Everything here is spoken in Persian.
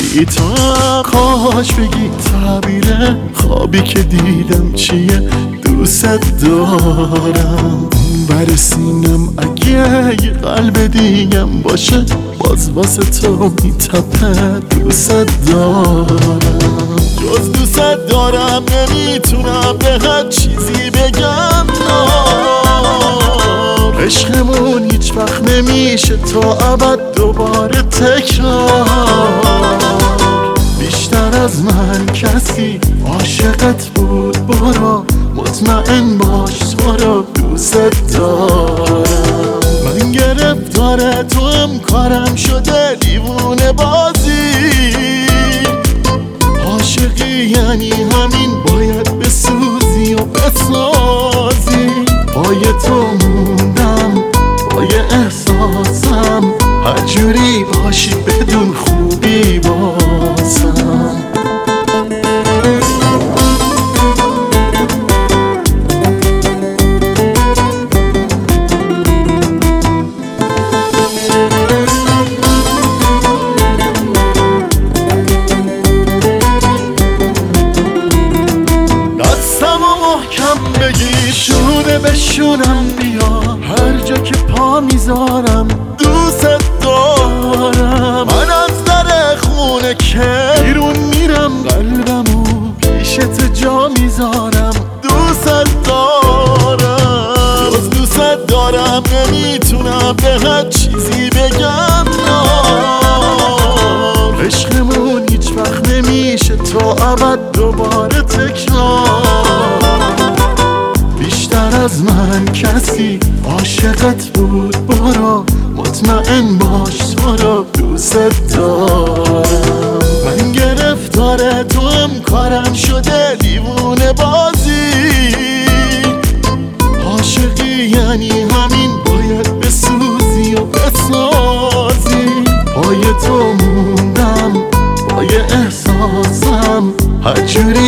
بی تو کاش بگی تعبیر خوابی که دیدم چیه. دوست دارم بر سینم اگه یه قلب دیگم باشه باز واسه تو میتپه. دوست دارم جز دوست دارم نمیتونم به هر چیزی بگم عشقمون هیچ وقت نمیشه تا ابد دوباره تکرار. بیشتر از من کسی عاشقت بود برو مطمئن باش تو رو دوست دارم. من گرفتار تو هم کارم شده دیوونه بازی. عاشقی یعنی همین باید بسوزی و بسازی. پای تو موندم پای احساسم هر جوری باشی بدون خوبی بازم. محکم بگیر شونه بشونم بیا هر جا که پا میذارم دوست دارم. من از در خونه که بیرون میرم قلبمو پیشت جا میذارم دوست دارم. جز دوست دارم نمیتونم به هر چیزی بگم عشقمون هیچ وقت نمیشه تا ابد دوباره تکرار. بیشتر از من کسی عاشقت بود برو مطمئن باش تو رو دوست دارم. من گرفتار تو هم کارم شده دیوونه بازی. عاشقی یعنی همین باید بسوزی و بسازی. پای تو موندم پای احساسم هر جوری